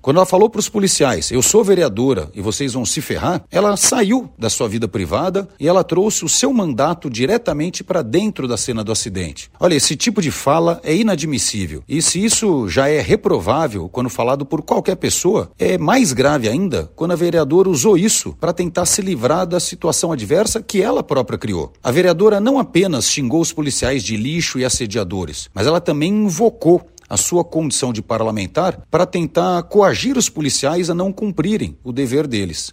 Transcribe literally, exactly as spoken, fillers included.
Quando ela falou para os policiais, eu sou vereadora e vocês vão se ferrar, ela saiu da sua vida privada e ela trouxe o seu mandato diretamente para dentro da cena do acidente. Olha, esse tipo de fala é inadmissível. E se isso já é reprovável quando falado por qualquer pessoa, é mais grave ainda quando a vereadora usou isso para tentar se livrar da situação adversa que ela própria criou. A vereadora não apenas xingou os policiais de lixo e assediadores, mas ela também invocou a sua condição de parlamentar para tentar coagir os policiais a não cumprirem o dever deles.